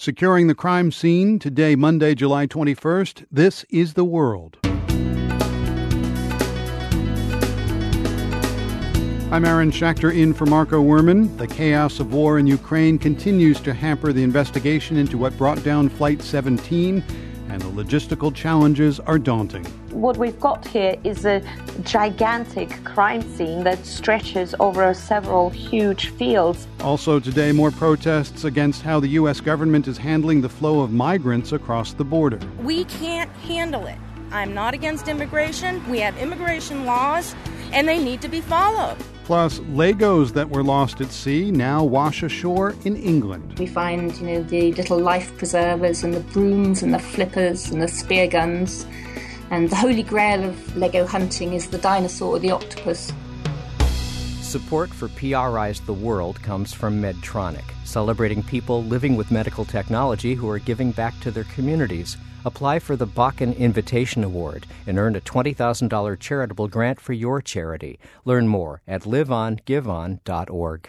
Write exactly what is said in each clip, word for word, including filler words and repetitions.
Securing the crime scene today, Monday, July twenty-first. This is The World. I'm Aaron Schachter in for Marco Werman. The chaos of war in Ukraine continues to hamper the investigation into what brought down Flight seventeen, and the logistical challenges are daunting. What we've got here is a gigantic crime scene that stretches over several huge fields. Also today, more protests against how the U S government is handling the flow of migrants across the border. We can't handle it. I'm not against immigration. We have immigration laws, and they need to be followed. Plus, Legos that were lost at sea now wash ashore in England. We find, you know, the little life preservers and the brooms and the flippers and the spear guns. And the holy grail of Lego hunting is the dinosaur or the octopus. Support for P R I's The World comes from Medtronic, celebrating people living with medical technology who are giving back to their communities. Apply for the Bakken Invitation Award and earn a twenty thousand dollars charitable grant for your charity. Learn more at live on give on dot org.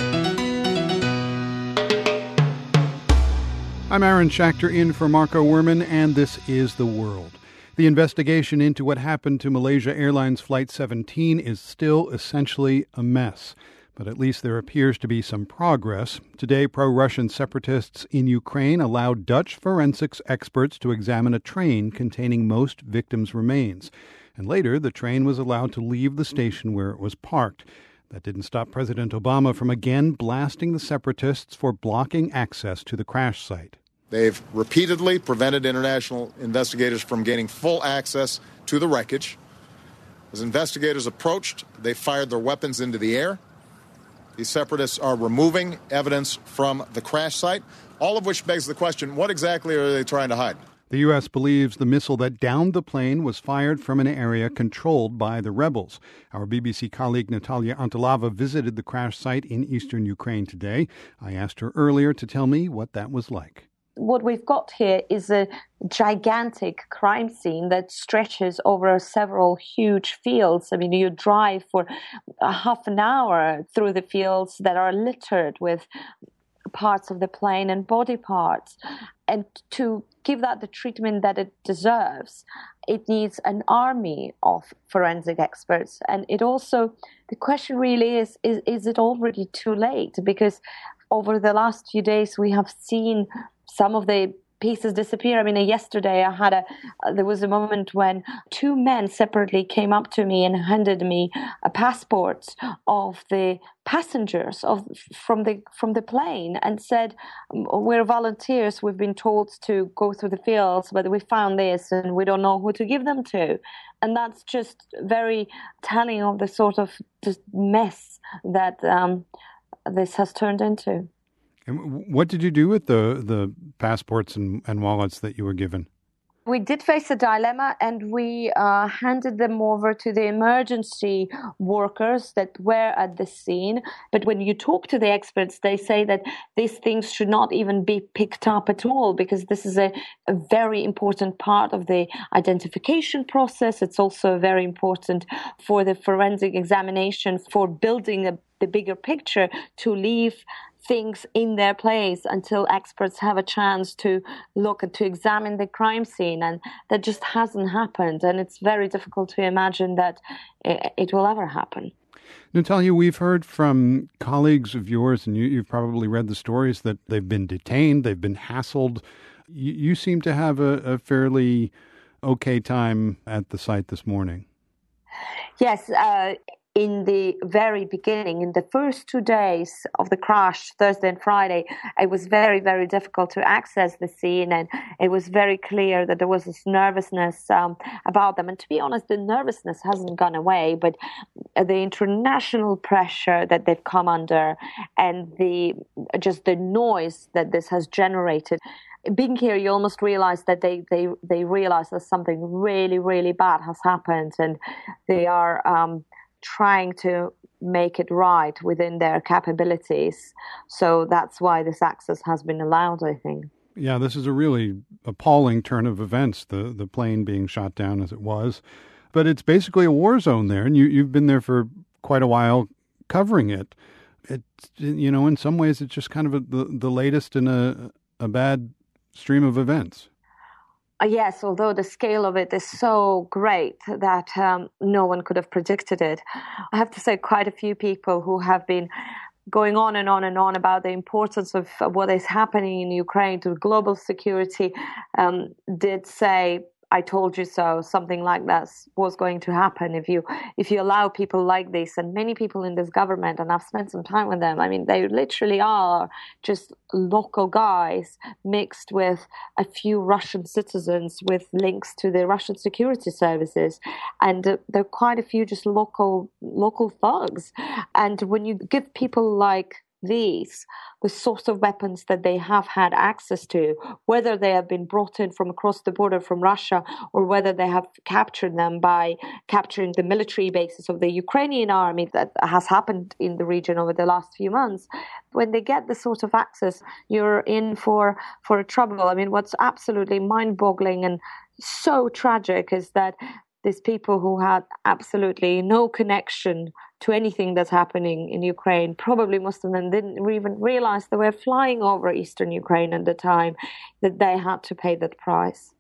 I'm Aaron Schachter in for Marco Werman, and this is The World. The investigation into what happened to Malaysia Airlines Flight seventeen is still essentially a mess. But at least there appears to be some progress. Today, pro-Russian separatists in Ukraine allowed Dutch forensics experts to examine a train containing most victims' remains. And later, the train was allowed to leave the station where it was parked. That didn't stop President Obama from again blasting the separatists for blocking access to the crash site. They've repeatedly prevented international investigators from gaining full access to the wreckage. As investigators approached, they fired their weapons into the air. These separatists are removing evidence from the crash site, all of which begs the question, what exactly are they trying to hide? The U S believes the missile that downed the plane was fired from an area controlled by the rebels. Our B B C colleague Natalia Antelava visited the crash site in eastern Ukraine today. I asked her earlier to tell me what that was like. What we've got here is a gigantic crime scene that stretches over several huge fields. I mean, you drive for a half an hour through the fields that are littered with parts of the plane and body parts. And to give that the treatment that it deserves, it needs an army of forensic experts. And it also, the question really is, is, is it already too late? Because over the last few days, we have seen some of the pieces disappear. I mean, yesterday I had a, uh, there was a moment when two men separately came up to me and handed me a passports of the passengers of from the from the plane and said, we're volunteers, we've been told to go through the fields, but we found this and we don't know who to give them to. And that's just very telling of the sort of just mess that um, this has turned into. And what did you do with the, the passports and, and wallets that you were given? We did face a dilemma, and we uh, handed them over to the emergency workers that were at the scene. But when you talk to the experts, they say that these things should not even be picked up at all, because this is a, a very important part of the identification process. It's also very important for the forensic examination, for building a, the bigger picture, to leave things in their place until experts have a chance to look and to examine the crime scene. And that just hasn't happened. And it's very difficult to imagine that it will ever happen. Natalia, we've heard from colleagues of yours, and you, you've probably read the stories, that they've been detained, they've been hassled. You, you seem to have a, a fairly okay time at the site this morning. Yes, uh, in the very beginning, in the first two days of the crash, Thursday and Friday, it was very, very difficult to access the scene, and it was very clear that there was this nervousness um, about them. And to be honest, the nervousness hasn't gone away, but the international pressure that they've come under and the just the noise that this has generated. Being here, you almost realize that they, they, they realize that something really, really bad has happened, and they are um, trying to make it right within their capabilities. So that's why this access has been allowed, I think. Yeah, this is a really appalling turn of events, the, the plane being shot down as it was. But it's basically a war zone there, and you, you've been there for quite a while covering it. It's, you know, in some ways, it's just kind of a, the, the latest in a a bad stream of events. Uh, yes, although the scale of it is so great that um, no one could have predicted it. I have to say quite a few people who have been going on and on and on about the importance of what is happening in Ukraine to global security um, did say, I told you so, something like that was going to happen if you if you allow people like this. And many people in this government, and I've spent some time with them, I mean, they literally are just local guys mixed with a few Russian citizens with links to the Russian security services. And uh, there are quite a few just local local thugs. And when you give people like these the sorts of weapons that they have had access to, whether they have been brought in from across the border from Russia or whether they have captured them by capturing the military bases of the Ukrainian army that has happened in the region over the last few months, when they get this sort of access, you're in for, for trouble. I mean, what's absolutely mind-boggling and so tragic is that these people who had absolutely no connection to anything that's happening in Ukraine, probably most of them didn't even realize they were flying over eastern Ukraine at the time, that they had to pay that price.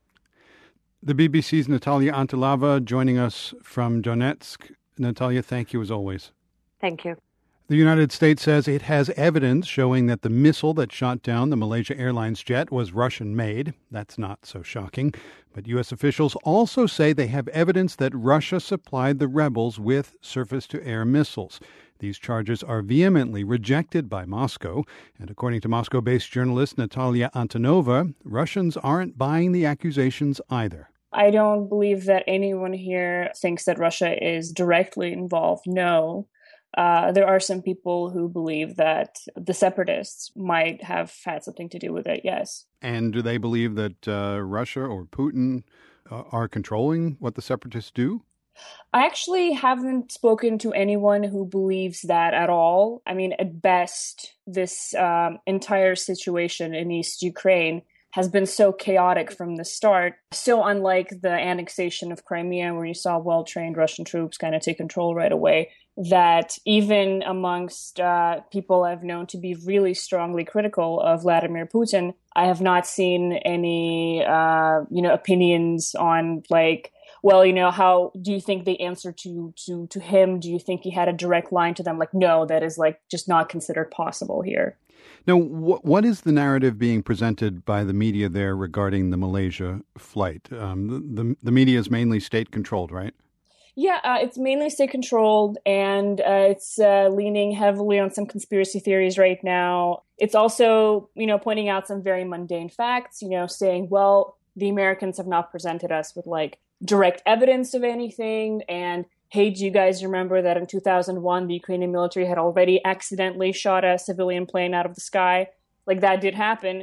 The B B C's Natalia Antonova joining us from Donetsk. Natalia, thank you as always. Thank you. The United States says it has evidence showing that the missile that shot down the Malaysia Airlines jet was Russian-made. That's not so shocking. But U S officials also say they have evidence that Russia supplied the rebels with surface-to-air missiles. These charges are vehemently rejected by Moscow. And according to Moscow-based journalist Natalia Antonova, Russians aren't buying the accusations either. I don't believe that anyone here thinks that Russia is directly involved. No. Uh, there are some people who believe that the separatists might have had something to do with it, yes. And do they believe that uh, Russia or Putin uh, are controlling what the separatists do? I actually haven't spoken to anyone who believes that at all. I mean, at best, this um, entire situation in East Ukraine has been so chaotic from the start, so unlike the annexation of Crimea, where you saw well-trained Russian troops kind of take control right away, that even amongst uh, people I've known to be really strongly critical of Vladimir Putin, I have not seen any, uh, you know, opinions on like, well, you know, how do you think they answered to to to him? Do you think he had a direct line to them? Like, no, that is like just not considered possible here. Now, wh- what is the narrative being presented by the media there regarding the Malaysia flight? Um, the, the the media is mainly state controlled, right? Yeah, uh, it's mainly state controlled, and uh, it's uh, leaning heavily on some conspiracy theories right now. It's also, you know, pointing out some very mundane facts, you know, saying, well, the Americans have not presented us with like direct evidence of anything. And hey, do you guys remember that in two thousand one, the Ukrainian military had already accidentally shot a civilian plane out of the sky? Like that did happen.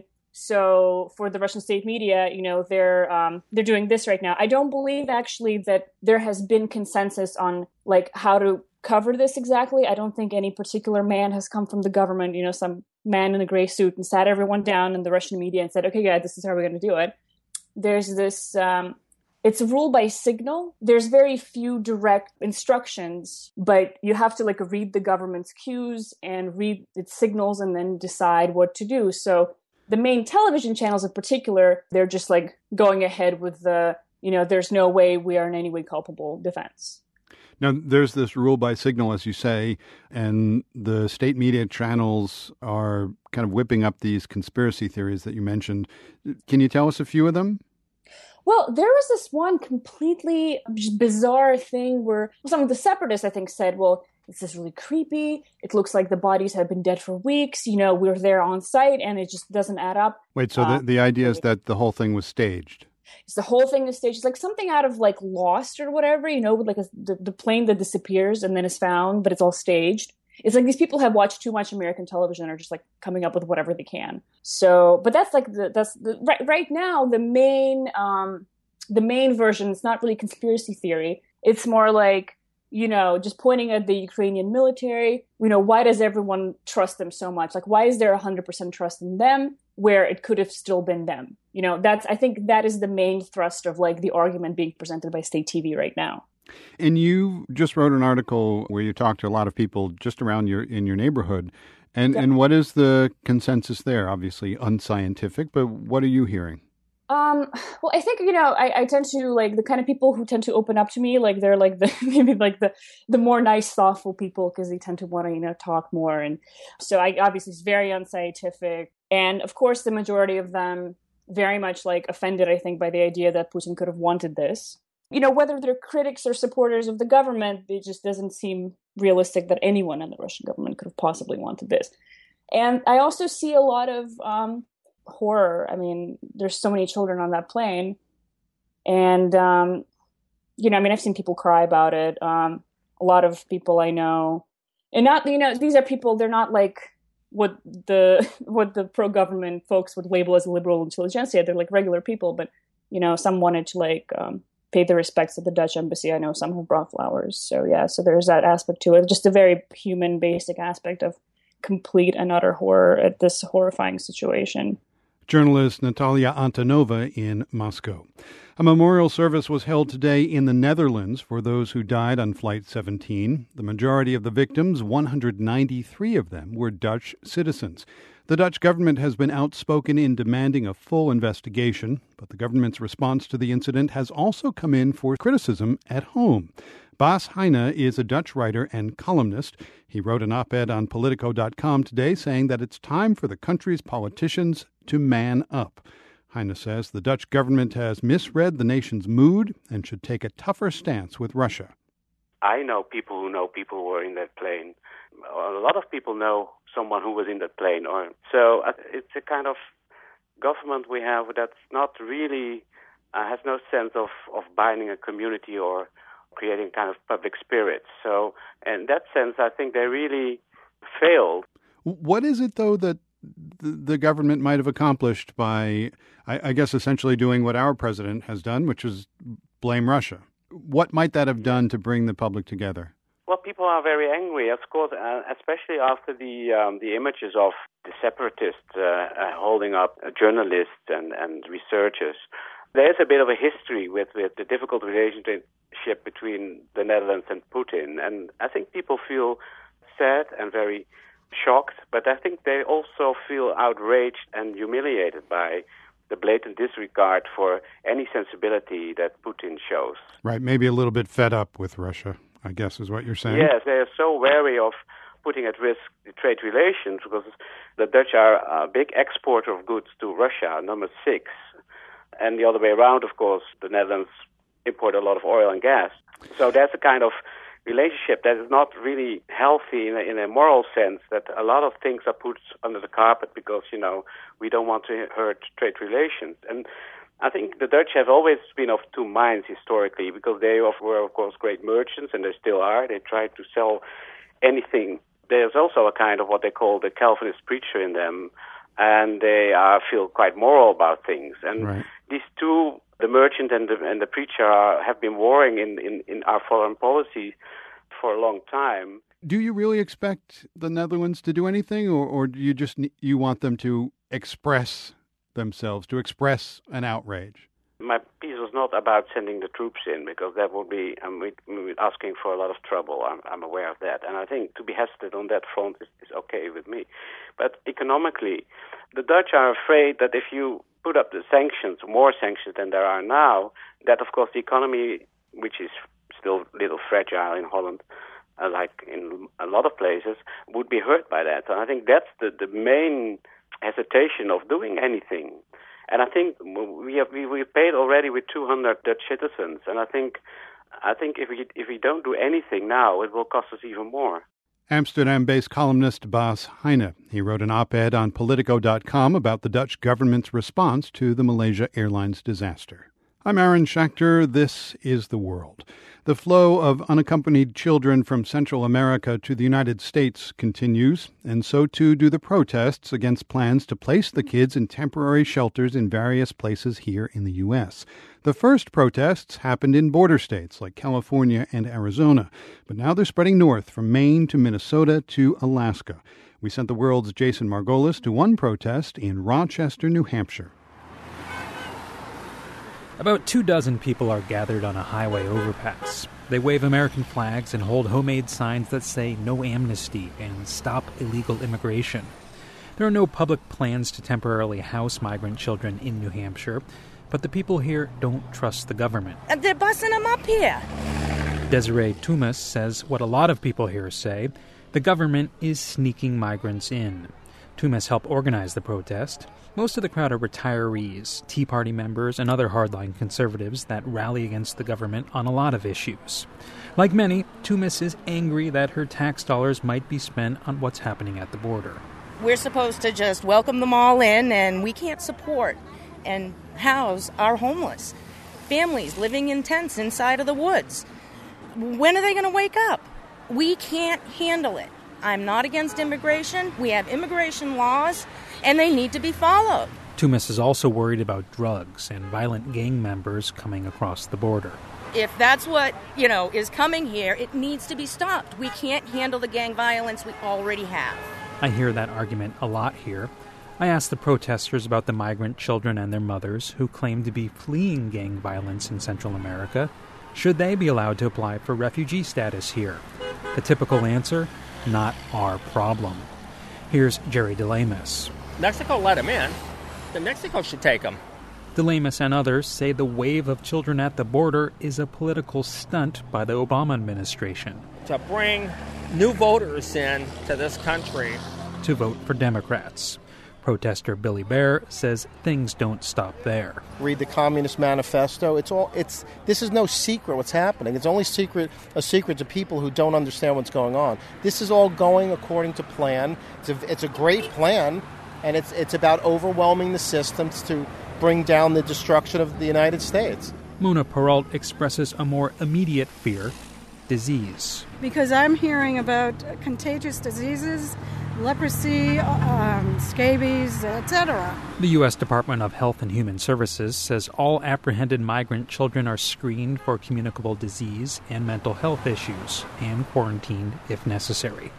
So for the Russian state media, you know, they're um, they're doing this right now. I don't believe actually that there has been consensus on like how to cover this exactly. I don't think any particular man has come from the government, you know, some man in a gray suit and sat everyone down in the Russian media and said, okay, guys, this is how we're going to do it. There's this, um, it's a rule by signal. There's very few direct instructions, but you have to like read the government's cues and read its signals and then decide what to do. So the main television channels in particular, they're just like going ahead with the, you know, there's no way we are in any way culpable defense. Now, there's this rule by signal, as you say, and the state media channels are kind of whipping up these conspiracy theories that you mentioned. Can you tell us a few of them? Well, there was this one completely bizarre thing where some of the separatists, I think, said, well, this is really creepy. It looks like the bodies have been dead for weeks. You know, we're there on site and it just doesn't add up. Wait, so uh, the, the idea is that the whole thing was staged? It's the whole thing is staged. It's like something out of like Lost or whatever, you know, with like a, the, the plane that disappears and then is found, but it's all staged. It's like these people have watched too much American television and are just like coming up with whatever they can. So, but that's like the, that's the, right, right now, the main, um, the main version, it's not really conspiracy theory. It's more like, you know, just pointing at the Ukrainian military, you know, why does everyone trust them so much? Like, why is there one hundred percent trust in them where it could have still been them? You know, that's, I think that is the main thrust of like the argument being presented by state T V right now. And you just wrote an article where you talked to a lot of people just around your, in your neighborhood. And yeah. and what is the consensus there? Obviously unscientific, but what are you hearing? Um, well, I think, you know, I, I tend to like the kind of people who tend to open up to me, like they're like the, maybe like the, the more nice, thoughtful people, because they tend to want to, you know, talk more. And so I obviously it's very unscientific. And of course, the majority of them very much like offended, I think, by the idea that Putin could have wanted this. You know, whether they're critics or supporters of the government, it just doesn't seem realistic that anyone in the Russian government could have possibly wanted this. And I also see a lot of, um, horror. I mean, there's so many children on that plane. And, um, you know, I mean, I've seen people cry about it. Um, a lot of people I know, and not, you know, these are people, they're not like what the, what the pro-government folks would label as liberal intelligentsia. They're like regular people, but, you know, some wanted to like, um, pay their respects at the Dutch embassy. I know some have brought flowers. So yeah, so there's that aspect to it. Just a very human, basic aspect of complete and utter horror at this horrifying situation. Journalist Natalia Antonova in Moscow. A memorial service was held today in the Netherlands for those who died on Flight seventeen. The majority of the victims, one hundred ninety-three of them, were Dutch citizens. The Dutch government has been outspoken in demanding a full investigation, but the government's response to the incident has also come in for criticism at home. Bas Heijnen is a Dutch writer and columnist. He wrote an op-ed on Politico dot com today saying that it's time for the country's politicians to man up. Heijnen says the Dutch government has misread the nation's mood and should take a tougher stance with Russia. I know people who know people who were in that plane. A lot of people know someone who was in that plane. Or so it's a kind of government we have that's not really, uh, has no sense of, of binding a community or creating kind of public spirit. So in that sense, I think they really failed. What is it, though, that the government might have accomplished by, I, I guess, essentially doing what our president has done, which is blame Russia? What might that have done to bring the public together? Well, people are very angry, of course, uh, especially after the um, the images of the separatists uh, uh, holding up uh, journalists and, and researchers. There is a bit of a history with, with the difficult relationship between the Netherlands and Putin. And I think people feel sad and very shocked, but I think they also feel outraged and humiliated by the blatant disregard for any sensibility that Putin shows. Right, maybe a little bit fed up with Russia, I guess is what you're saying. Yes, they are so wary of putting at risk the trade relations because the Dutch are a big exporter of goods to Russia, number six. And the other way around, of course, the Netherlands import a lot of oil and gas. So that's a kind of relationship that is not really healthy in a, in a moral sense, that a lot of things are put under the carpet because, you know, we don't want to hurt trade relations. And I think the Dutch have always been of two minds historically because they were, of course, great merchants, and they still are. They try to sell anything. There's also a kind of what they call the Calvinist preacher in them, and they uh, feel quite moral about things. And right. These two, the merchant and the, and the preacher, are, have been warring in, in, in our foreign policy for a long time. Do you really expect the Netherlands to do anything, or, or do you just you want them to express themselves, to express an outrage? My piece was not about sending the troops in, because that would be um, we, we asking for a lot of trouble. I'm, I'm aware of that. And I think to be hesitant on that front is, is okay with me. But economically, the Dutch are afraid that if you put up the sanctions, more sanctions than there are now, that, of course, the economy, which is still a little fragile in Holland, uh, like in a lot of places, would be hurt by that. And I think that's the, the main hesitation of doing anything. And I think we have we we paid already with two hundred Dutch citizens, and I think I think if we if we don't do anything now, it will cost us even more. Amsterdam-based columnist Bas Heijnen. He wrote an op-ed on Politico dot com about the Dutch government's response to the Malaysia Airlines disaster. I'm Aaron Schachter. This is The World. The flow of unaccompanied children from Central America to the United States continues, and so too do the protests against plans to place the kids in temporary shelters in various places here in the U S. The first protests happened in border states like California and Arizona, but now they're spreading north from Maine to Minnesota to Alaska. We sent The World's Jason Margolis to one protest in Rochester, New Hampshire. About two dozen people are gathered on a highway overpass. They wave American flags and hold homemade signs that say no amnesty and stop illegal immigration. There are no public plans to temporarily house migrant children in New Hampshire, but the people here don't trust the government. And they're busing them up here. Desiree Tumas says what a lot of people here say, the government is sneaking migrants in. Tumas helped organize the protest. Most of the crowd are retirees, Tea Party members, and other hardline conservatives that rally against the government on a lot of issues. Like many, Tumas is angry that her tax dollars might be spent on what's happening at the border. We're supposed to just welcome them all in, and we can't support and house our homeless families living in tents inside of the woods. When are they going to wake up? We can't handle it. I'm not against immigration. We have immigration laws, and they need to be followed. Tumas is also worried about drugs and violent gang members coming across the border. If that's what, you know, is coming here, it needs to be stopped. We can't handle the gang violence we already have. I hear that argument a lot here. I asked the protesters about the migrant children and their mothers who claim to be fleeing gang violence in Central America. Should they be allowed to apply for refugee status here? The typical answer, not our problem. Here's Jerry DeLamus. Mexico let them in. Then Mexico should take them. DeLamus and others say the wave of children at the border is a political stunt by the Obama administration. To bring new voters in to this country. To vote for Democrats. Protester Billy Bear says things don't stop there. Read the Communist Manifesto. It's all. It's this is no secret what's happening. It's only secret a secret to people who don't understand what's going on. This is all going according to plan. It's a, it's a great plan, and it's it's about overwhelming the systems to bring down the destruction of the United States. Mona Peralt expresses a more immediate fear: disease. Because I'm hearing about contagious diseases, leprosy, um, scabies, et cetera. The U S Department of Health and Human Services says all apprehended migrant children are screened for communicable disease and mental health issues and quarantined if necessary.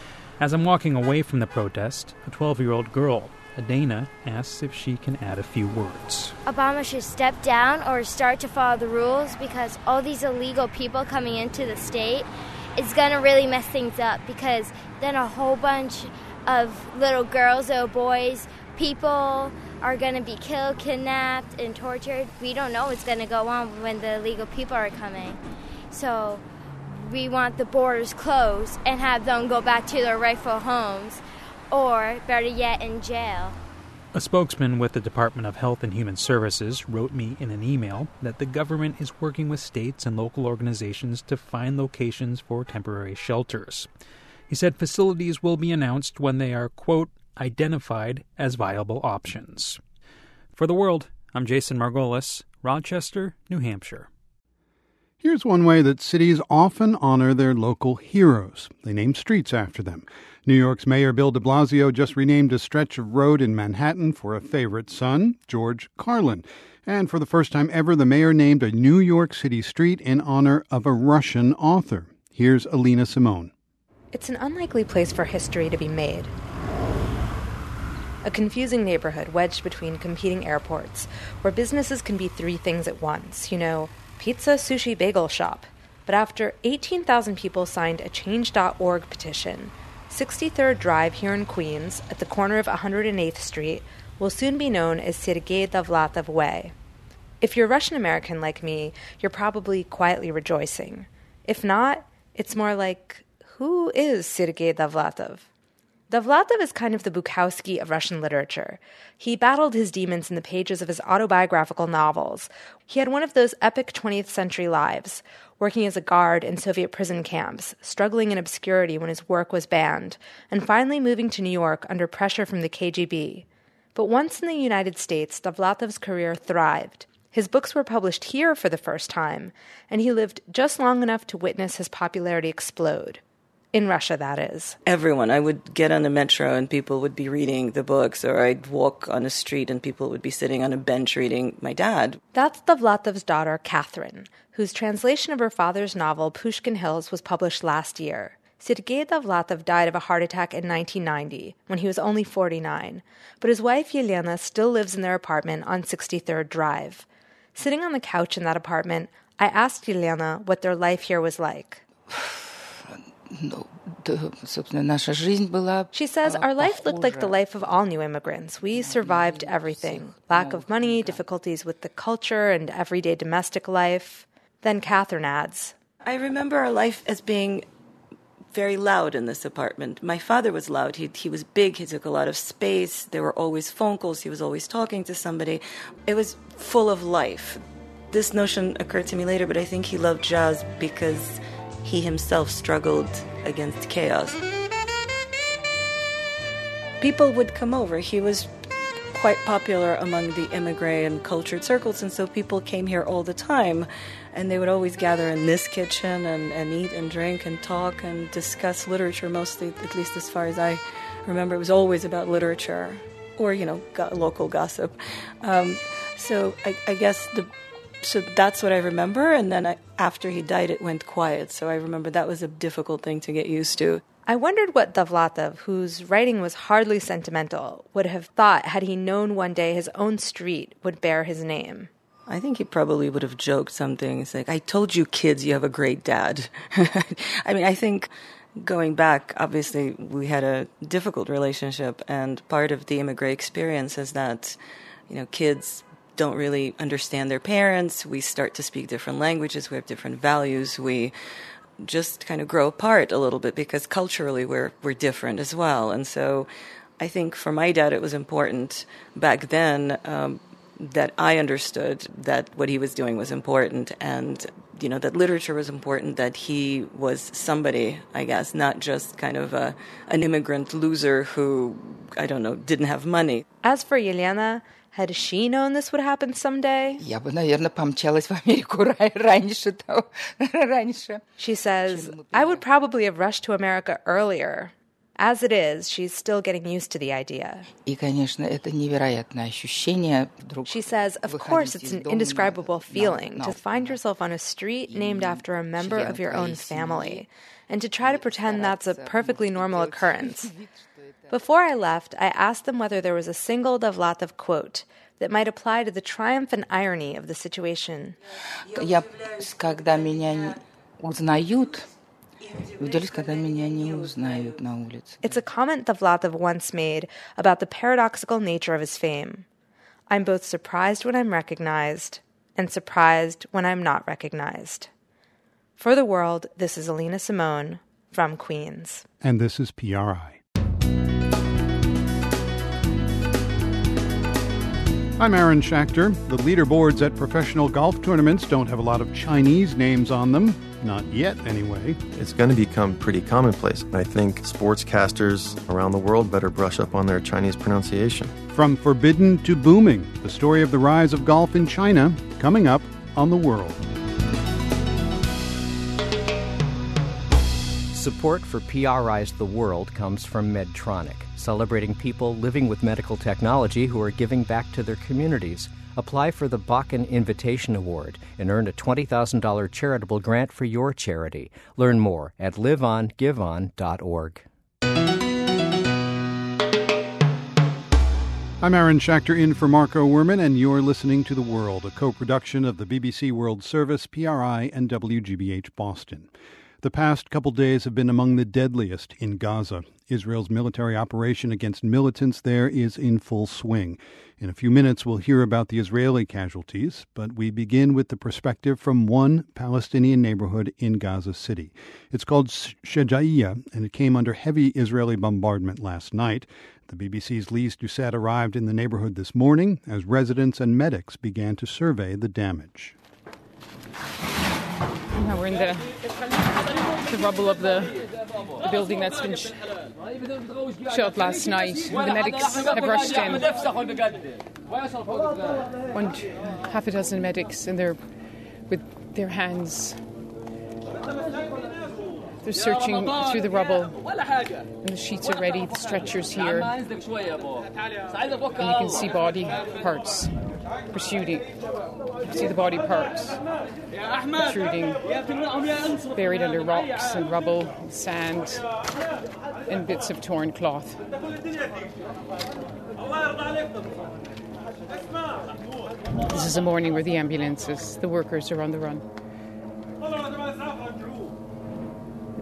As I'm walking away from the protest, a twelve-year-old girl, Adana, asks if she can add a few words. Obama should step down or start to follow the rules, because all these illegal people coming into the state is going to really mess things up, because then a whole bunch of little girls, little boys, people are going to be killed, kidnapped, and tortured. We don't know what's going to go on when the illegal people are coming. So we want the borders closed and have them go back to their rightful homes, or better yet, in jail. A spokesman with the Department of Health and Human Services wrote me in an email that the government is working with states and local organizations to find locations for temporary shelters. He said facilities will be announced when they are, quote, identified as viable options. For The World, I'm Jason Margolis, Rochester, New Hampshire. Here's one way that cities often honor their local heroes. They name streets after them. New York's Mayor Bill de Blasio just renamed a stretch of road in Manhattan for a favorite son, George Carlin. And for the first time ever, the mayor named a New York City street in honor of a Russian author. Here's Alina Simone. It's an unlikely place for history to be made. A confusing neighborhood wedged between competing airports, where businesses can be three things at once. You know, pizza, sushi, bagel shop. But after eighteen thousand people signed a change dot org petition, sixty-third Drive here in Queens, at the corner of one hundred eighth Street, will soon be known as Sergei Dovlatov Way. If you're Russian-American like me, you're probably quietly rejoicing. If not, it's more like, who is Sergei Dovlatov? Dovlatov is kind of the Bukowski of Russian literature. He battled his demons in the pages of his autobiographical novels. He had one of those epic twentieth century lives, working as a guard in Soviet prison camps, struggling in obscurity when his work was banned, and finally moving to New York under pressure from the K G B. But once in the United States, Dovlatov's career thrived. His books were published here for the first time, and he lived just long enough to witness his popularity explode. In Russia, that is. Everyone. I would get on the metro and people would be reading the books, or I'd walk on a street and people would be sitting on a bench reading my dad. That's Dovlatov's daughter, Catherine, whose translation of her father's novel, Pushkin Hills, was published last year. Sergei Dovlatov died of a heart attack in nineteen ninety, when he was only forty-nine, but his wife Yelena still lives in their apartment on sixty-third Drive. Sitting on the couch in that apartment, I asked Yelena what their life here was like. She says, our life looked like the life of all new immigrants. We survived everything. Lack of money, difficulties with the culture and everyday domestic life. Then Catherine adds, I remember our life as being very loud in this apartment. My father was loud. He he was big. He took a lot of space. There were always phone calls. He was always talking to somebody. It was full of life. This notion occurred to me later, but I think he loved jazz because he himself struggled against chaos. People would come over. He was quite popular among the immigrant and cultured circles, and so people came here all the time, and they would always gather in this kitchen and, and eat and drink and talk and discuss literature, mostly, at least as far as I remember. It was always about literature or, you know, go- local gossip. Um, so I, I guess the so that's what I remember, and then I, after he died, it went quiet, so I remember that was a difficult thing to get used to. I wondered what Dovlatov, whose writing was hardly sentimental, would have thought had he known one day his own street would bear his name. I think he probably would have joked something. It's like, I told you kids you have a great dad. I mean, I think going back, obviously, we had a difficult relationship, and part of the immigrant experience is that, you know, kids don't really understand their parents. We start to speak different languages. We have different values. We just kind of grow apart a little bit because culturally we're we're different as well. And so I think for my dad it was important back then um, that I understood that what he was doing was important, and you know that literature was important, that he was somebody, I guess, not just kind of a, an immigrant loser who, I don't know, didn't have money. As for Yelena, had she known this would happen someday? Я бы, наверное, помчалась в Америку раньше того, раньше. She says, I would probably have rushed to America earlier. As it is, she's still getting used to the idea. И, конечно, это невероятное ощущение. She says, of course, it's an indescribable feeling to find yourself on a street named after a member of your own family, and to try to pretend that's a perfectly normal occurrence. Before I left, I asked them whether there was a single Dovlatov quote that might apply to the triumph and irony of the situation. Я, когда меня узнают, удивлюсь, когда меня не узнают на улице. It's a comment Dovlatov once made about the paradoxical nature of his fame. I'm both surprised when I'm recognized and surprised when I'm not recognized. For The World, this is Alina Simone from Queens. And this is P R I. I'm Aaron Schachter. The leaderboards at professional golf tournaments don't have a lot of Chinese names on them. Not yet, anyway. It's going to become pretty commonplace. I think sportscasters around the world better brush up on their Chinese pronunciation. From forbidden to booming, the story of the rise of golf in China, coming up on The World. Support for P R I's The World comes from Medtronic, celebrating people living with medical technology who are giving back to their communities. Apply for the Bakken Invitation Award and earn a twenty thousand dollars charitable grant for your charity. Learn more at live on give on dot org. I'm Aaron Schachter in for Marco Werman, and you're listening to The World, a co-production of the B B C World Service, P R I, and W G B H Boston. The past couple days have been among the deadliest in Gaza. Israel's military operation against militants there is in full swing. In a few minutes, we'll hear about the Israeli casualties, but we begin with the perspective from one Palestinian neighborhood in Gaza City. It's called Shejaiya, and it came under heavy Israeli bombardment last night. The B B C's Lise Doucette arrived in the neighborhood this morning as residents and medics began to survey the damage. Now we're in the, the rubble of the, the building that's been sh- shot last night. The medics have rushed in. One, half a dozen medics, and they're with their hands. They're searching through the rubble, and the sheets are ready. The stretchers here, and you can see body parts protruding. You see the body parts protruding, buried under rocks and rubble, and sand, and bits of torn cloth. This is a morning where the ambulances, the workers are on the run.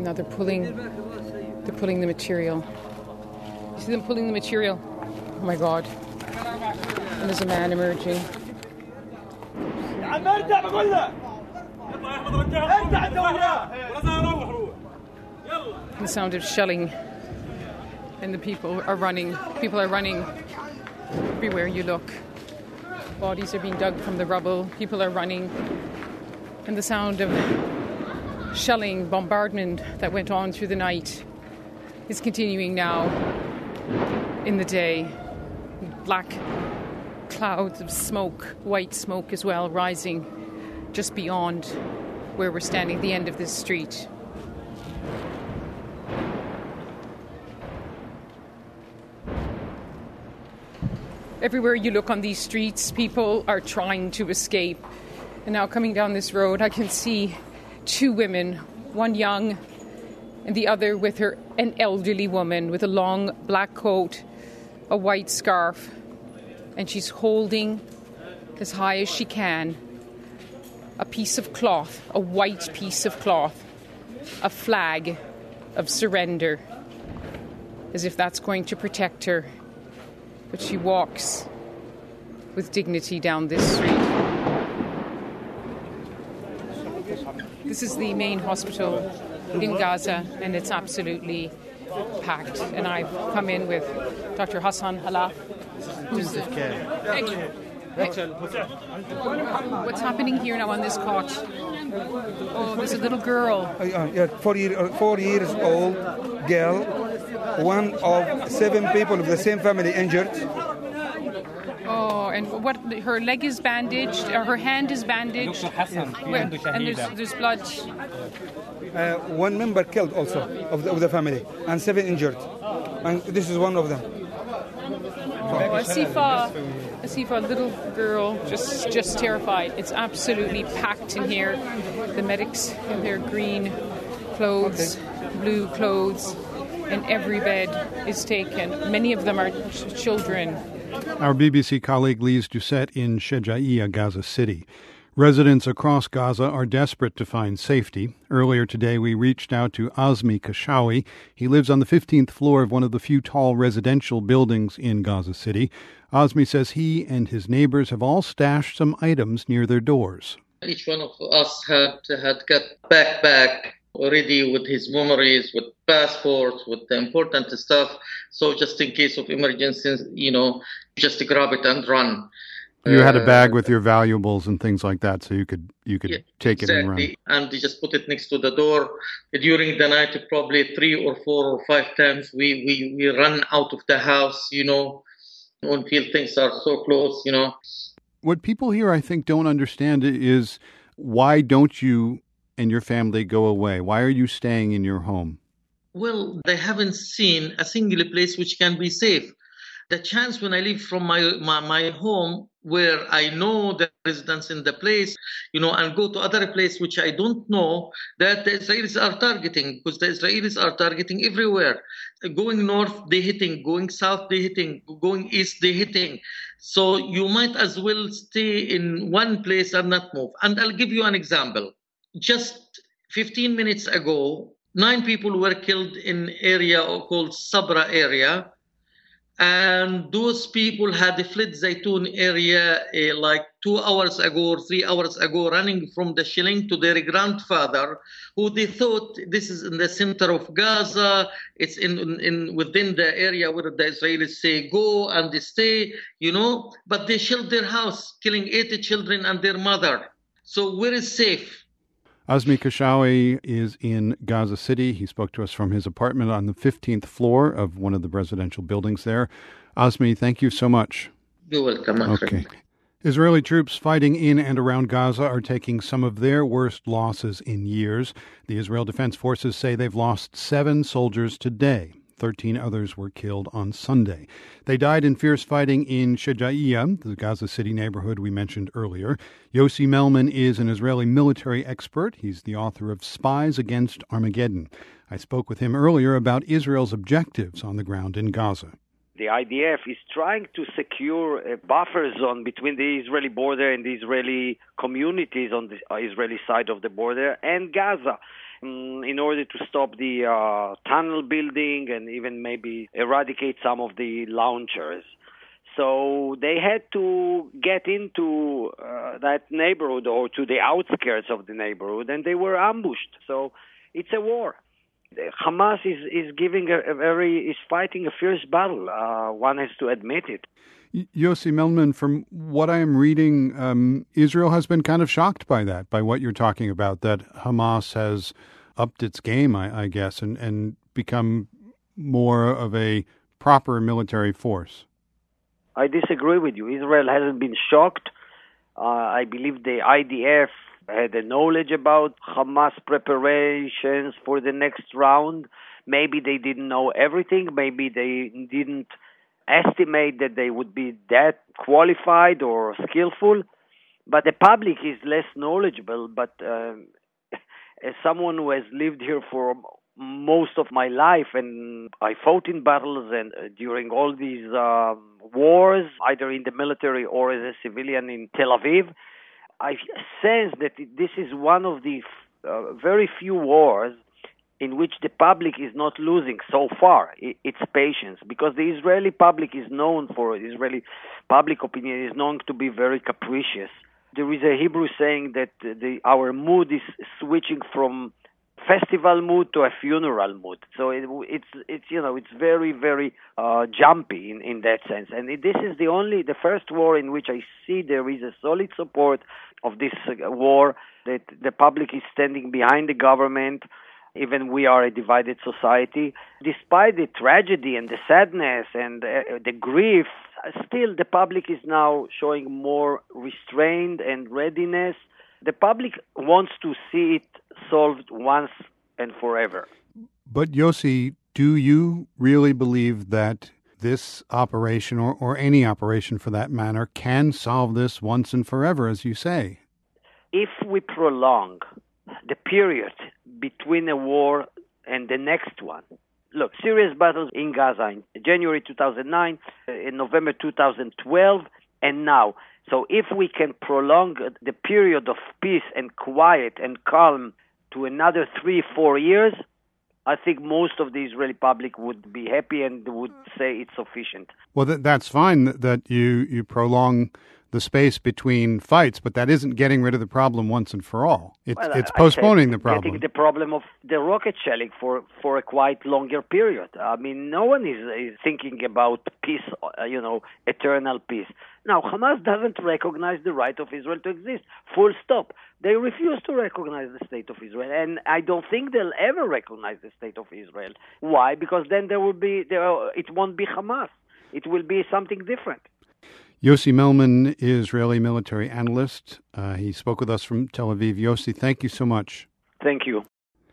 Now they're pulling, they're pulling the material. You see them pulling the material? Oh my God. And there's a man emerging. The sound of shelling. And the people are running. People are running everywhere you look. Bodies are being dug from the rubble. People are running. And the sound of shelling, bombardment that went on through the night is continuing now in the day. Black clouds of smoke, white smoke as well, rising just beyond where we're standing, the end of this street. Everywhere you look on these streets, people are trying to escape. And now coming down this road, I can see two women, one young and the other with her, an elderly woman with a long black coat, a white scarf, and she's holding as high as she can a piece of cloth, a white piece of cloth, a flag of surrender, as if that's going to protect her. But she walks with dignity down this street. This is the main hospital in Gaza, and it's absolutely packed. And I've come in with Doctor Hassan Halaf, who's the... Thank you. Thank you. What's happening here now on this cot? Oh, there's a little girl. Uh, yeah, four, year, four years old girl. One of seven people of the same family injured. Oh, and what? Her leg is bandaged, or her hand is bandaged. Where, and there's, there's blood. Uh, one member killed also of the, of the family, and seven injured. And this is one of them. Oh, Asifa, Asifa, a little girl, just just terrified. It's absolutely packed in here. The medics in their green clothes, okay. blue clothes, and every bed is taken. Many of them are ch- children. Our B B C colleague Lise Doucette in Shejaiya, Gaza City. Residents across Gaza are desperate to find safety. Earlier today, we reached out to Azmi Kashawi. He lives on the fifteenth floor of one of the few tall residential buildings in Gaza City. Azmi says he and his neighbors have all stashed some items near their doors. Each one of us had had got backpack already with his memories, with passports, with the important stuff. So just in case of emergencies, you know, just grab it and run. You had a bag with your valuables and things like that, so you could you could yeah, take exactly. it and run. And they just put it next to the door. During the night, probably three or four or five times, we, we, we run out of the house, you know, when feel things are so close, you know. What people here, I think, don't understand is why don't you and your family go away? Why are you staying in your home? Well, they haven't seen a single place which can be safe. The chance when I leave from my, my, my home, where I know the residents in the place, you know, and go to other place which I don't know, that the Israelis are targeting, because the Israelis are targeting everywhere. Going north, they're hitting. Going south, they're hitting. Going east, they're hitting. So you might as well stay in one place and not move. And I'll give you an example. Just fifteen minutes ago, nine people were killed in area called Sabra area. And those people had fled Zaytun area uh, like two hours ago or three hours ago, running from the shelling to their grandfather, who they thought this is in the center of Gaza. It's in, in, in within the area where the Israelis say go and they stay, you know. But they shelled their house, killing eighty children and their mother. So where is safe? Azmi Kashawi is in Gaza City. He spoke to us from his apartment on the fifteenth floor of one of the residential buildings there. Azmi, thank you so much. You're welcome. Okay. Israeli troops fighting in and around Gaza are taking some of their worst losses in years. The Israel Defense Forces say they've lost seven soldiers today. Thirteen others were killed on Sunday. They died in fierce fighting in Shejaiya, the Gaza City neighborhood we mentioned earlier. Yossi Melman is an Israeli military expert. He's the author of Spies Against Armageddon. I spoke with him earlier about Israel's objectives on the ground in Gaza. The I D F is trying to secure a buffer zone between the Israeli border and the Israeli communities on the Israeli side of the border and Gaza, um, in order to stop the uh, tunnel building and even maybe eradicate some of the launchers. So they had to get into uh, that neighborhood or to the outskirts of the neighborhood, and they were ambushed. So it's a war. Hamas is, is giving a, a very is fighting a fierce battle. Uh, one has to admit it. Yossi Melman, from what I am reading, um, Israel has been kind of shocked by that, by what you're talking about, that Hamas has upped its game, I, I guess, and, and become more of a proper military force. I disagree with you. Israel hasn't been shocked. Uh, I believe the I D F had the knowledge about Hamas preparations for the next round. Maybe they didn't know everything. Maybe they didn't estimate that they would be that qualified or skillful. But the public is less knowledgeable. But uh, as someone who has lived here for most of my life, and I fought in battles and uh, during all these uh, wars, either in the military or as a civilian in Tel Aviv, I sense that this is one of the uh, very few wars in which the public is not losing so far its patience, because the Israeli public is known for, Israeli public opinion is known to be very capricious. There is a Hebrew saying that the, our mood is switching from festival mood to a funeral mood. So it, it's it's you know it's very very uh, jumpy in, in that sense. And it, this is the only the first war in which I see there is a solid support of this uh, war, that the public is standing behind the government. Even we are a divided society, despite the tragedy and the sadness and uh, the grief. Still, the public is now showing more restraint and readiness. The public wants to see it solved once and forever. But Yossi, do you really believe that this operation, or, or any operation for that matter, can solve this once and forever, as you say? If we prolong the period between a war and the next one, look, serious battles in Gaza in January two thousand nine, in November two thousand twelve, and now. So if we can prolong the period of peace and quiet and calm to another three, four years, I think most of the Israeli public would be happy and would say it's sufficient. Well, th- that's fine that you, you prolong the space between fights, but that isn't getting rid of the problem once and for all. It's, well, it's postponing the problem. problem. Getting the problem of the rocket shelling for, for a quite longer period. I mean, no one is, is thinking about peace, uh, you know, eternal peace. Now, Hamas doesn't recognize the right of Israel to exist. Full stop. They refuse to recognize the state of Israel, and I don't think they'll ever recognize the state of Israel. Why? Because then there will be there. It won't be Hamas. It will be something different. Yossi Melman, Israeli military analyst. Uh, he spoke with us from Tel Aviv. Yossi, thank you so much. Thank you.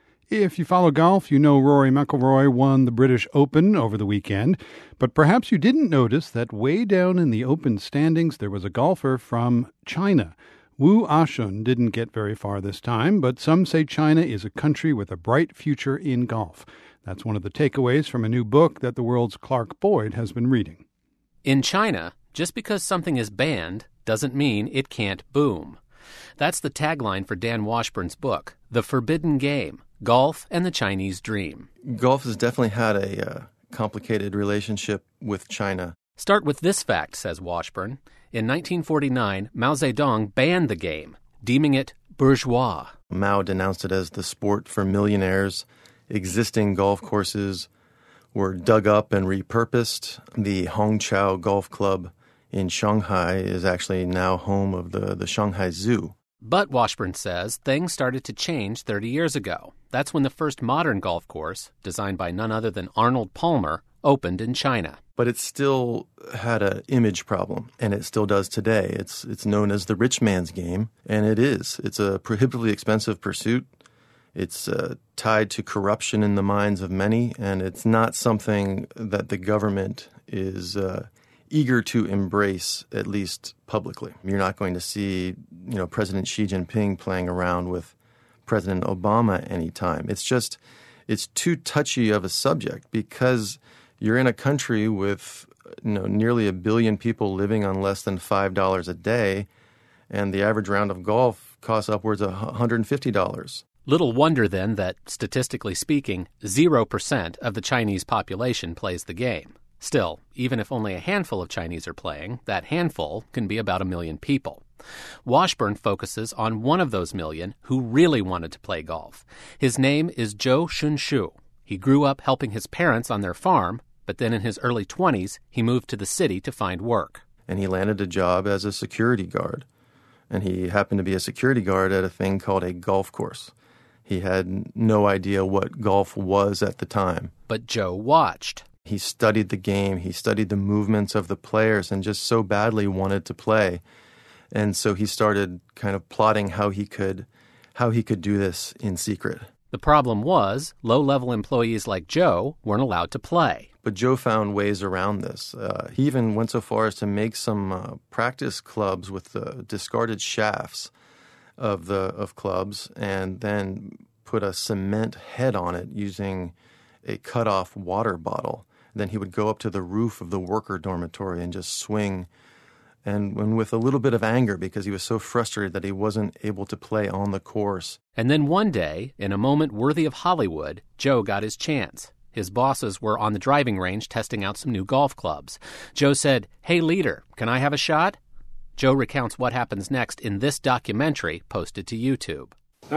If you follow golf, you know Rory McIlroy won the British Open over the weekend. But perhaps you didn't notice that way down in the Open standings, there was a golfer from China. Wu Ashun didn't get very far this time, but some say China is a country with a bright future in golf. That's one of the takeaways from a new book that the world's Clark Boyd has been reading. In China, just because something is banned doesn't mean it can't boom. That's the tagline for Dan Washburn's book, The Forbidden Game, Golf and the Chinese Dream. Golf has definitely had a uh, complicated relationship with China. Start with this fact, says Washburn. In nineteen forty-nine, Mao Zedong banned the game, deeming it bourgeois. Mao denounced it as the sport for millionaires. Existing golf courses were dug up and repurposed. The Hongqiao Golf Club in Shanghai is actually now home of the, the Shanghai Zoo. But, Washburn says, things started to change thirty years ago. That's when the first modern golf course, designed by none other than Arnold Palmer, opened in China. But it still had an image problem, and it still does today. It's it's known as the rich man's game, and it is. It's a prohibitively expensive pursuit. It's uh, tied to corruption in the minds of many, and it's not something that the government is uh, eager to embrace, at least publicly. You're not going to see, you know, President Xi Jinping playing around with President Obama anytime. It's just, it's too touchy of a subject because you're in a country with you know, nearly a billion people living on less than five dollars a day, and the average round of golf costs upwards of one hundred fifty dollars. Little wonder, then, that, statistically speaking, zero percent of the Chinese population plays the game. Still, even if only a handful of Chinese are playing, that handful can be about a million people. Washburn focuses on one of those million who really wanted to play golf. His name is Zhou Shunshu. He grew up helping his parents on their farm, but then in his early twenties, he moved to the city to find work. And he landed a job as a security guard. And he happened to be a security guard at a thing called a golf course. He had no idea what golf was at the time. But Joe watched. He studied the game. He studied the movements of the players and just so badly wanted to play. And so he started kind of plotting how he could, how he could do this in secret. The problem was low-level employees like Joe weren't allowed to play. But Joe found ways around this. Uh, he even went so far as to make some uh, practice clubs with the discarded shafts of the of clubs, and then put a cement head on it using a cut-off water bottle. Then he would go up to the roof of the worker dormitory and just swing, and, and with a little bit of anger because he was so frustrated that he wasn't able to play on the course. And then one day, in a moment worthy of Hollywood, Joe got his chance. His bosses were on the driving range testing out some new golf clubs. Joe said, "Hey, leader, can I have a shot?" Joe recounts what happens next in this documentary posted to YouTube.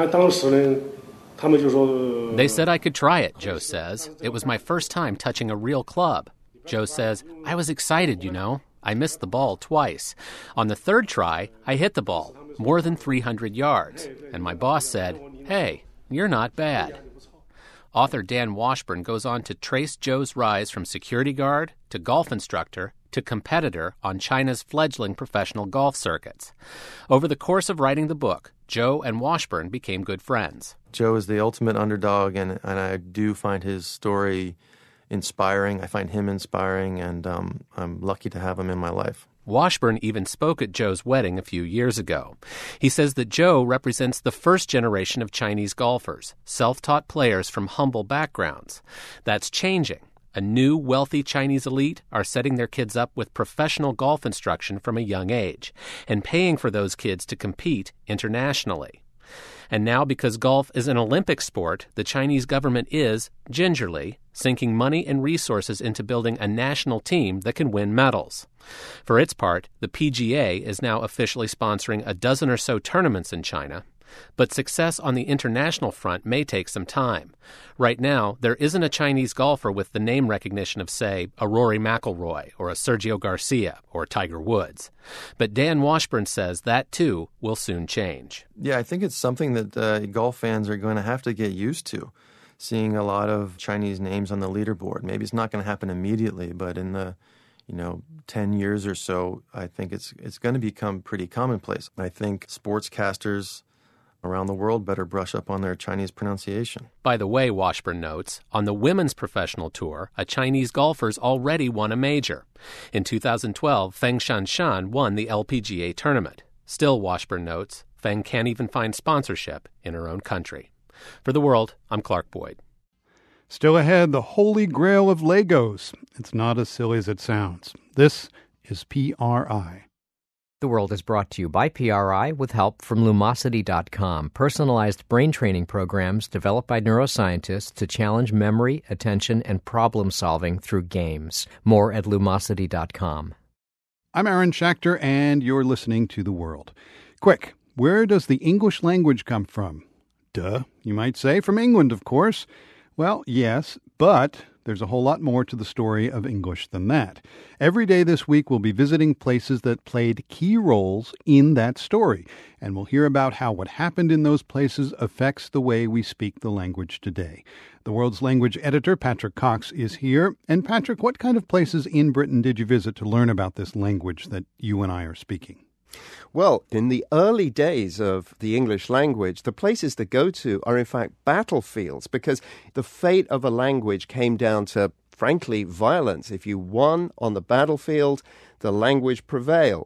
They said I could try it, Joe says. It was my first time touching a real club. Joe says, I was excited, you know. I missed the ball twice. On the third try, I hit the ball, more than three hundred yards. And my boss said, hey, you're not bad. Author Dan Washburn goes on to trace Joe's rise from security guard to golf instructor to competitor on China's fledgling professional golf circuits. Over the course of writing the book, Joe and Washburn became good friends. Joe is the ultimate underdog, and, and I do find his story inspiring. I find him inspiring, and um, I'm lucky to have him in my life. Washburn even spoke at Joe's wedding a few years ago. He says that Joe represents the first generation of Chinese golfers, self-taught players from humble backgrounds. That's changing. A new, wealthy Chinese elite are setting their kids up with professional golf instruction from a young age and paying for those kids to compete internationally. And now, because golf is an Olympic sport, the Chinese government is, gingerly, sinking money and resources into building a national team that can win medals. For its part, the P G A is now officially sponsoring a dozen or so tournaments in China. But success on the international front may take some time. Right now, there isn't a Chinese golfer with the name recognition of, say, a Rory McIlroy or a Sergio Garcia or Tiger Woods. But Dan Washburn says that, too, will soon change. Yeah, I think it's something that uh, golf fans are going to have to get used to, seeing a lot of Chinese names on the leaderboard. Maybe it's not going to happen immediately, but in the you know, ten years or so, I think it's it's going to become pretty commonplace. I think sportscasters around the world better brush up on their Chinese pronunciation. By the way, Washburn notes, on the women's professional tour, a Chinese golfer's already won a major. In two thousand twelve, Feng Shanshan won the L P G A tournament. Still, Washburn notes, Feng can't even find sponsorship in her own country. For The World, I'm Clark Boyd. Still ahead, the holy grail of Legos. It's not as silly as it sounds. This is P R I. The World is brought to you by P R I with help from Lumosity dot com, personalized brain training programs developed by neuroscientists to challenge memory, attention, and problem-solving through games. More at Lumosity dot com. I'm Aaron Schachter, and you're listening to The World. Quick, where does the English language come from? Duh, you might say, from England, of course. Well, yes, but there's a whole lot more to the story of English than that. Every day this week, we'll be visiting places that played key roles in that story, and we'll hear about how what happened in those places affects the way we speak the language today. The World's language editor, Patrick Cox, is here. And Patrick, what kind of places in Britain did you visit to learn about this language that you and I are speaking? Well, in the early days of the English language, the places to go to are in fact battlefields, because the fate of a language came down to, frankly, violence. If you won on the battlefield, the language prevailed.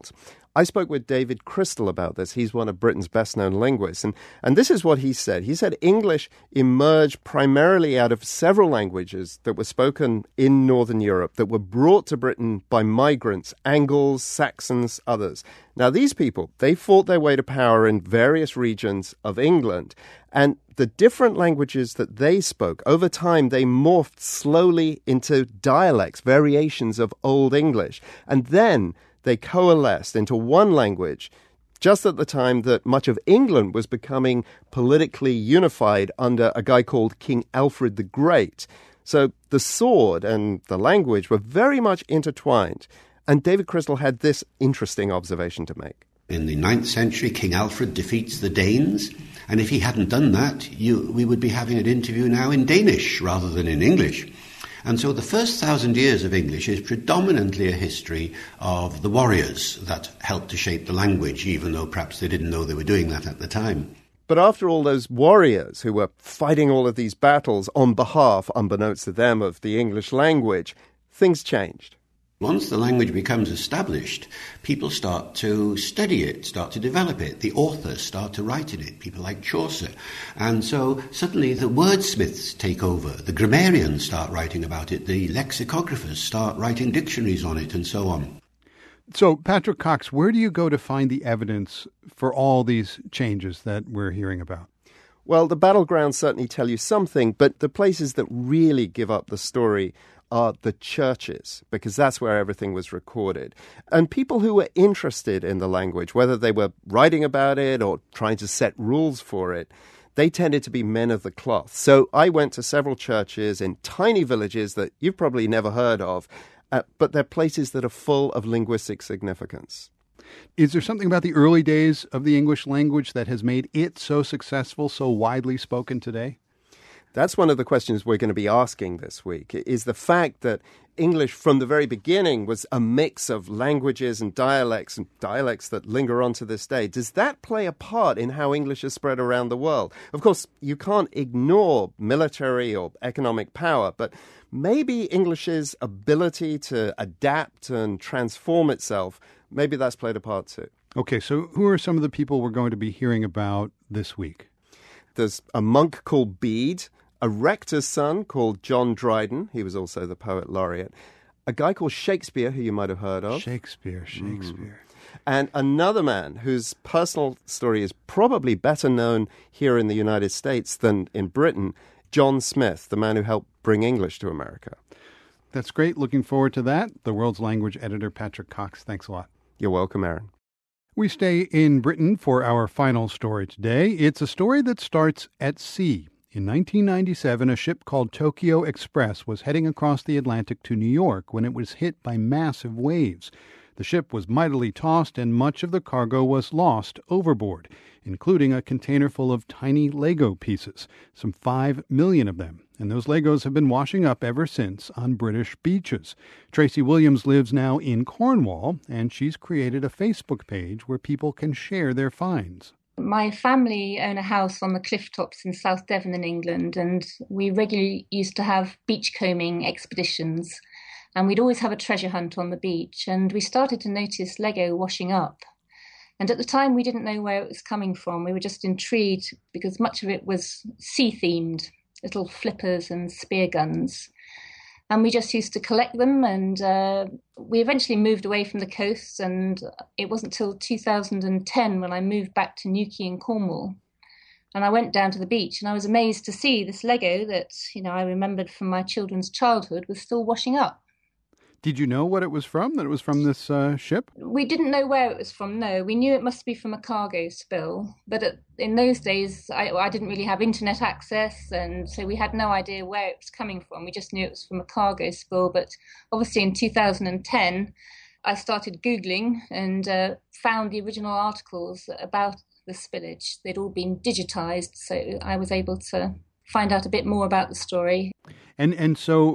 I spoke with David Crystal about this. He's one of Britain's best-known linguists. And, and this is what he said. He said English emerged primarily out of several languages that were spoken in Northern Europe that were brought to Britain by migrants, Angles, Saxons, others. Now, these people, they fought their way to power in various regions of England. And the different languages that they spoke, over time, they morphed slowly into dialects, variations of Old English. And then they coalesced into one language just at the time that much of England was becoming politically unified under a guy called King Alfred the Great. So the sword and the language were very much intertwined. And David Crystal had this interesting observation to make. In the ninth century, King Alfred defeats the Danes, and if he hadn't done that, you, we would be having an interview now in Danish rather than in English. And so the first thousand years of English is predominantly a history of the warriors that helped to shape the language, even though perhaps they didn't know they were doing that at the time. But after all, those warriors who were fighting all of these battles on behalf, unbeknownst to them, of the English language, things changed. Once the language becomes established, people start to study it, start to develop it. The authors start to write in it, people like Chaucer. And so suddenly the wordsmiths take over. The grammarians start writing about it. The lexicographers start writing dictionaries on it and so on. So, Patrick Cox, where do you go to find the evidence for all these changes that we're hearing about? Well, the battlegrounds certainly tell you something, but the places that really give up the story are the churches, because that's where everything was recorded. And people who were interested in the language, whether they were writing about it or trying to set rules for it, they tended to be men of the cloth. So I went to several churches in tiny villages that you've probably never heard of, uh, but they're places that are full of linguistic significance. Is there something about the early days of the English language that has made it so successful, so widely spoken today? That's one of the questions we're going to be asking this week, is the fact that English from the very beginning was a mix of languages and dialects and dialects that linger on to this day. Does that play a part in how English is spread around the world? Of course, you can't ignore military or economic power, but maybe English's ability to adapt and transform itself, maybe that's played a part too. Okay, so who are some of the people we're going to be hearing about this week? There's a monk called Bede, a rector's son called John Dryden. He was also the poet laureate. A guy called Shakespeare, who you might have heard of. Shakespeare, Shakespeare. Mm. And another man whose personal story is probably better known here in the United States than in Britain, John Smith, the man who helped bring English to America. That's great. Looking forward to that. The World's Language editor, Patrick Cox. Thanks a lot. You're welcome, Aaron. We stay in Britain for our final story today. It's a story that starts at sea. In nineteen ninety-seven, a ship called Tokyo Express was heading across the Atlantic to New York when it was hit by massive waves. The ship was mightily tossed and much of the cargo was lost overboard, including a container full of tiny Lego pieces, some five million of them. And those Legos have been washing up ever since on British beaches. Tracy Williams lives now in Cornwall, and she's created a Facebook page where people can share their finds. My family own a house on the cliff tops in South Devon in England, and we regularly used to have beachcombing expeditions. And we'd always have a treasure hunt on the beach, and we started to notice Lego washing up. And at the time, we didn't know where it was coming from. We were just intrigued because much of it was sea-themed, little flippers and spear guns. And we just used to collect them, and uh, we eventually moved away from the coast, and it wasn't till two thousand ten when I moved back to Newquay in Cornwall. And I went down to the beach, and I was amazed to see this Lego that, you know, I remembered from my children's childhood was still washing up. Did you know what it was from, that it was from this uh, ship? We didn't know where it was from, no. We knew it must be from a cargo spill. But at, in those days, I, I didn't really have internet access, and so we had no idea where it was coming from. We just knew it was from a cargo spill. But obviously in two thousand ten, I started Googling and uh, found the original articles about the spillage. They'd all been digitized, so I was able to find out a bit more about the story. And and so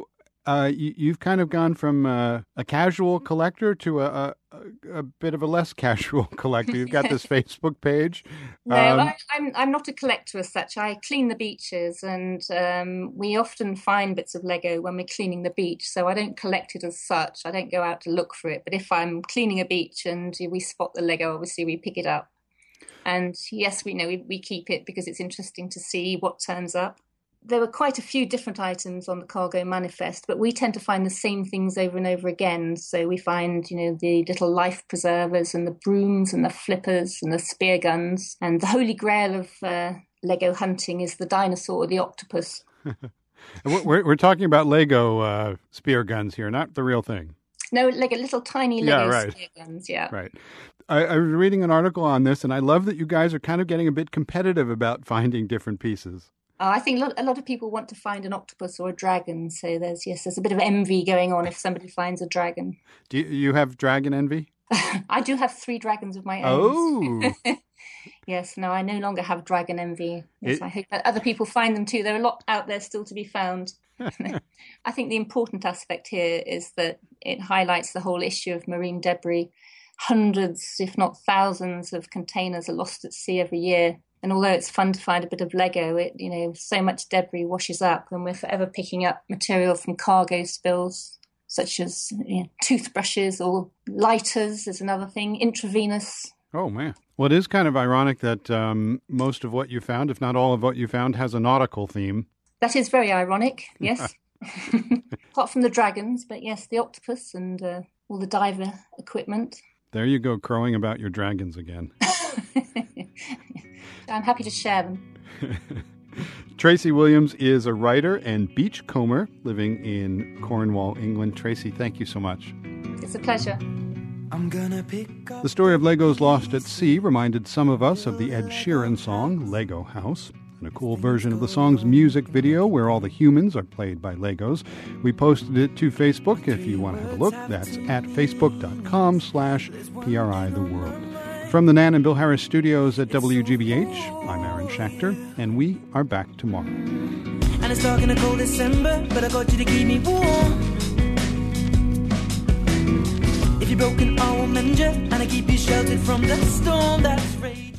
Uh, you, you've kind of gone from uh, a casual collector to a, a, a bit of a less casual collector. You've got this Facebook page. No, um, I, I'm I'm not a collector as such. I clean the beaches, and um, we often find bits of Lego when we're cleaning the beach. So I don't collect it as such. I don't go out to look for it. But if I'm cleaning a beach and we spot the Lego, obviously we pick it up. And yes, we know we, we keep it because it's interesting to see what turns up. There were quite a few different items on the cargo manifest, but we tend to find the same things over and over again. So we find, you know, the little life preservers and the brooms and the flippers and the spear guns. And the holy grail of uh, Lego hunting is the dinosaur or the octopus. we're, we're talking about Lego uh, spear guns here, not the real thing. No, Lego, little tiny Lego yeah, right. spear guns, yeah. Right. I, I was reading an article on this, and I love that you guys are kind of getting a bit competitive about finding different pieces. Uh, I think a lot, a lot of people want to find an octopus or a dragon, so there's yes, there's a bit of envy going on if somebody finds a dragon. Do you, you have dragon envy? I do have three dragons of my own. Oh! Yes, no, I no longer have dragon envy. Yes, It- I hope that other people find them too. There are a lot out there still to be found. I think the important aspect here is that it highlights the whole issue of marine debris. Hundreds, if not thousands, of containers are lost at sea every year. And although it's fun to find a bit of Lego, it, you know, so much debris washes up, and we're forever picking up material from cargo spills, such as you know, toothbrushes or lighters is another thing, intravenous. Oh, man. Well, it is kind of ironic that um, most of what you found, if not all of what you found, has a nautical theme. That is very ironic, yes. Apart from the dragons, but yes, the octopus and uh, all the diver equipment. There you go, crowing about your dragons again. I'm happy to share them. Tracy Williams is a writer and beachcomber living in Cornwall, England. Tracy, thank you so much. It's a pleasure. I'm gonna pick up. The story of Legos Lost at Sea reminded some of us of the Ed Sheeran song, Lego House, and a cool version of the song's music video where all the humans are played by Legos. We posted it to Facebook if you want to have a look. That's at facebook.com slash PRI The World. From the Nan and Bill Harris studios at W G B H, I'm Aaron Schachter, and we are back tomorrow. And it's dark in a cold December, but I got you to keep me warm. If you're broken, I will mend you, and I keep you sheltered from the storm that's raging.